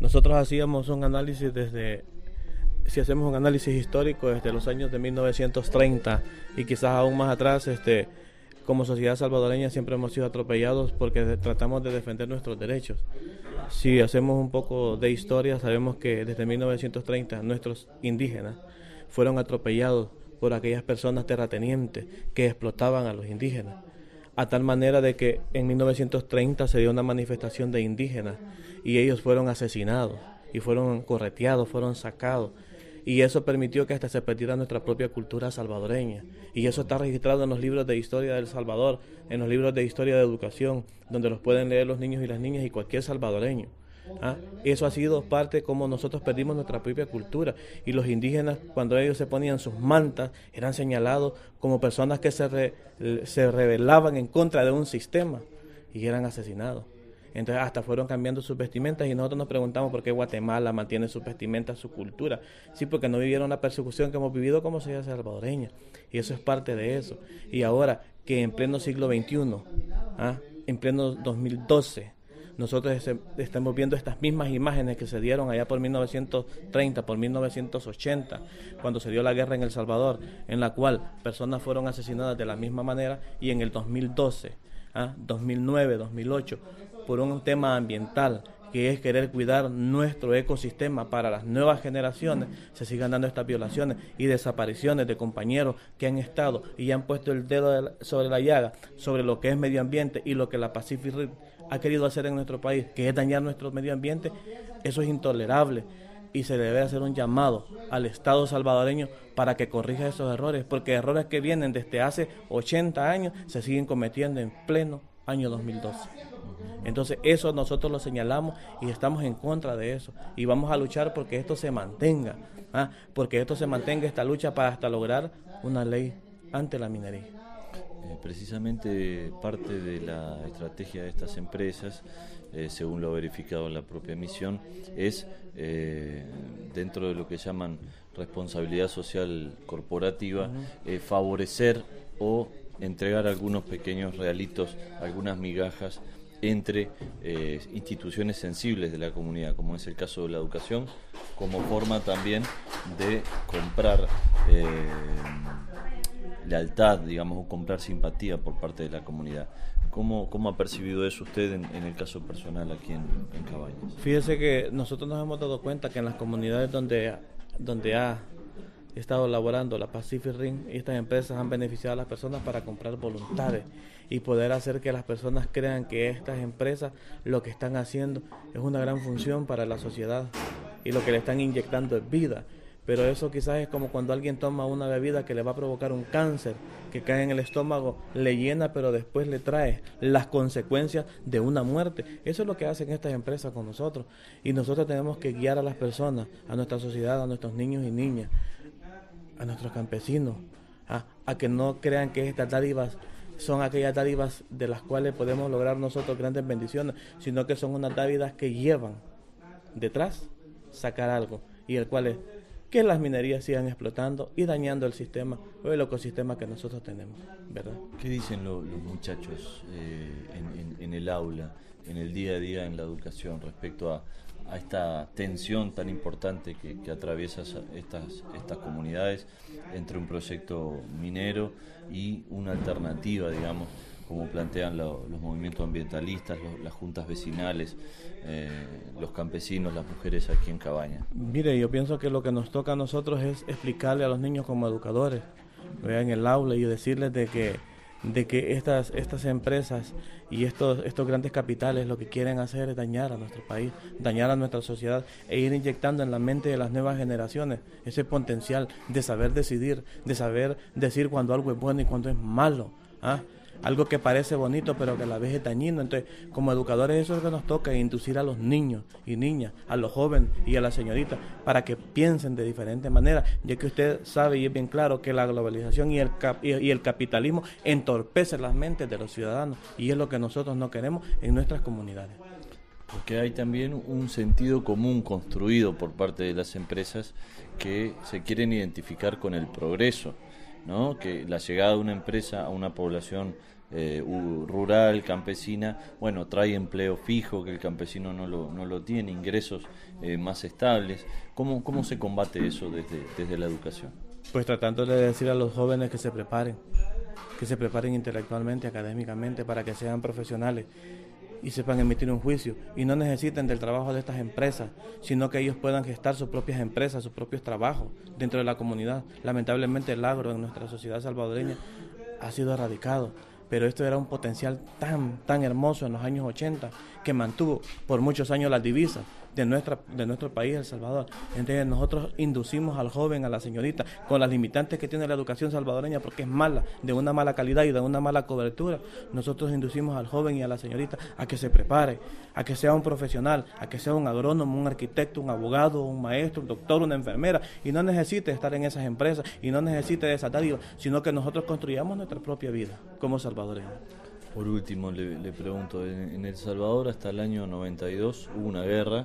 Nosotros hacíamos un análisis si hacemos un análisis histórico desde los años de 1930 y quizás aún más atrás, como sociedad salvadoreña siempre hemos sido atropellados porque tratamos de defender nuestros derechos. Si hacemos un poco de historia, sabemos que desde 1930 nuestros indígenas fueron atropellados por aquellas personas terratenientes que explotaban a los indígenas, a tal manera de que en 1930 se dio una manifestación de indígenas y ellos fueron asesinados y fueron correteados, fueron sacados, y eso permitió que hasta se perdiera nuestra propia cultura salvadoreña, y eso está registrado en los libros de historia de El Salvador, en los libros de historia de educación, donde los pueden leer los niños y las niñas y cualquier salvadoreño. Eso ha sido parte como nosotros perdimos nuestra propia cultura, y los indígenas, cuando ellos se ponían sus mantas, eran señalados como personas que se rebelaban en contra de un sistema y eran asesinados. Entonces hasta fueron cambiando sus vestimentas, y nosotros nos preguntamos por qué Guatemala mantiene sus vestimentas, su cultura. Sí, porque no vivieron la persecución que hemos vivido como sociedad salvadoreña, y eso es parte de eso. Y ahora que en pleno siglo XXI, en pleno 2012, nosotros estamos viendo estas mismas imágenes que se dieron allá por 1930, por 1980, cuando se dio la guerra en El Salvador, en la cual personas fueron asesinadas de la misma manera, y en el 2012, 2009, 2008, por un tema ambiental, que es querer cuidar nuestro ecosistema para las nuevas generaciones, se sigan dando estas violaciones y desapariciones de compañeros que han estado y han puesto el dedo sobre la llaga, sobre lo que es medio ambiente y lo que la Pacific Rim ha querido hacer en nuestro país, que es dañar nuestro medio ambiente. Eso es intolerable, y se debe hacer un llamado al Estado salvadoreño para que corrija esos errores, porque errores que vienen desde hace 80 años se siguen cometiendo en pleno año 2012. Entonces eso nosotros lo señalamos y estamos en contra de eso, y vamos a luchar porque esto se mantenga, porque esto se mantenga, esta lucha, para hasta lograr una ley ante la minería. Precisamente parte de la estrategia de estas empresas, según lo ha verificado en la propia misión, es dentro de lo que llaman responsabilidad social corporativa, favorecer o entregar algunos pequeños regalitos, algunas migajas entre instituciones sensibles de la comunidad, como es el caso de la educación, como forma también de comprar lealtad, digamos, o comprar simpatía por parte de la comunidad. ¿Cómo ha percibido eso usted en el caso personal aquí en Cabañas? Fíjese que nosotros nos hemos dado cuenta que en las comunidades donde ha estado laborando la Pacific Rim, estas empresas han beneficiado a las personas para comprar voluntades y poder hacer que las personas crean que estas empresas lo que están haciendo es una gran función para la sociedad y lo que le están inyectando es vida. Pero eso quizás es como cuando alguien toma una bebida que le va a provocar un cáncer, que cae en el estómago, le llena, pero después le trae las consecuencias de una muerte. Eso es lo que hacen estas empresas con nosotros. Y nosotros tenemos que guiar a las personas, a nuestra sociedad, a nuestros niños y niñas, a nuestros campesinos, a que no crean que estas dádivas son aquellas dádivas de las cuales podemos lograr nosotros grandes bendiciones, sino que son unas dádivas que llevan detrás sacar algo, y el cual es que las minerías sigan explotando y dañando el sistema o el ecosistema que nosotros tenemos, ¿verdad? ¿Qué dicen los muchachos en el aula, en el día a día en la educación, respecto a esta tensión tan importante que atraviesa estas comunidades entre un proyecto minero y una alternativa, digamos, como plantean los movimientos ambientalistas, las juntas vecinales, los campesinos, las mujeres aquí en Cabañas? Mire, yo pienso que lo que nos toca a nosotros es explicarle a los niños como educadores, en el aula, y decirles de que estas empresas y estos grandes capitales lo que quieren hacer es dañar a nuestro país, dañar a nuestra sociedad, e ir inyectando en la mente de las nuevas generaciones ese potencial de saber decidir, de saber decir cuando algo es bueno y cuando es malo, algo que parece bonito pero que a la vez es dañino. Entonces, como educadores, eso es lo que nos toca, inducir a los niños y niñas, a los jóvenes y a las señoritas, para que piensen de diferentes maneras, ya que usted sabe y es bien claro que la globalización y el capitalismo entorpecen las mentes de los ciudadanos, y es lo que nosotros no queremos en nuestras comunidades. Porque hay también un sentido común construido por parte de las empresas que se quieren identificar con el progreso, ¿no? Que la llegada de una empresa a una población rural, campesina, bueno, trae empleo fijo que el campesino no lo tiene, ingresos más estables. ¿Cómo se combate eso desde la educación? Pues tratando de decir a los jóvenes que se preparen intelectualmente, académicamente, para que sean profesionales y sepan emitir un juicio y no necesiten del trabajo de estas empresas, sino que ellos puedan gestar sus propias empresas, sus propios trabajos dentro de la comunidad. Lamentablemente el agro en nuestra sociedad salvadoreña ha sido erradicado, pero esto era un potencial tan hermoso en los años 80 que mantuvo por muchos años las divisas de nuestro país, El Salvador. Entonces nosotros inducimos al joven, a la señorita, con las limitantes que tiene la educación salvadoreña, porque es mala, de una mala calidad y de una mala cobertura. Nosotros inducimos al joven y a la señorita a que se prepare, a que sea un profesional, a que sea un agrónomo, un arquitecto, un abogado, un maestro, un doctor, una enfermera, y no necesite estar en esas empresas y no necesite de esa dádiva, sino que nosotros construyamos nuestra propia vida como salvadoreños. Por último, le pregunto, en El Salvador hasta el año 92 hubo una guerra,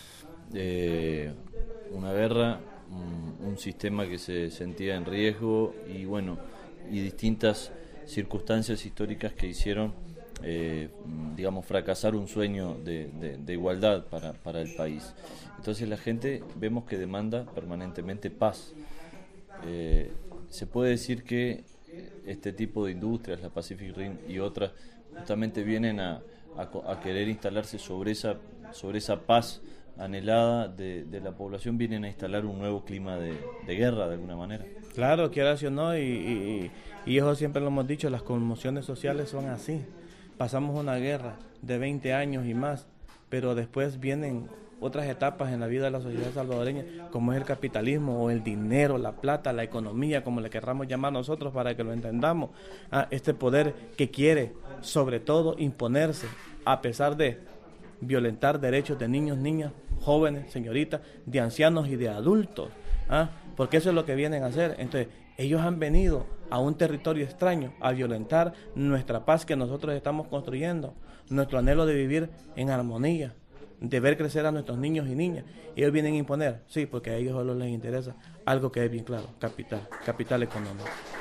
un sistema que se sentía en riesgo y bueno, y distintas circunstancias históricas que hicieron, digamos, fracasar un sueño de igualdad para el país. Entonces la gente vemos que demanda permanentemente paz. Se puede decir que este tipo de industrias, la Pacific Rim y otras, justamente vienen a querer instalarse sobre esa paz anhelada de la población, vienen a instalar un nuevo clima de guerra de alguna manera. Claro, quieras o no, y eso siempre lo hemos dicho, las conmociones sociales son así. Pasamos una guerra de 20 años y más, pero después vienen otras etapas en la vida de la sociedad salvadoreña, como es el capitalismo o el dinero, la plata, la economía, como le querramos llamar nosotros para que lo entendamos. Este poder que quiere, sobre todo, imponerse, a pesar de violentar derechos de niños, niñas, jóvenes, señoritas, de ancianos y de adultos, porque eso es lo que vienen a hacer. Entonces, ellos han venido a un territorio extraño a violentar nuestra paz que nosotros estamos construyendo, nuestro anhelo de vivir en armonía, de ver crecer a nuestros niños y niñas. Ellos vienen a imponer, sí, porque a ellos solo les interesa algo que es bien claro: capital económico.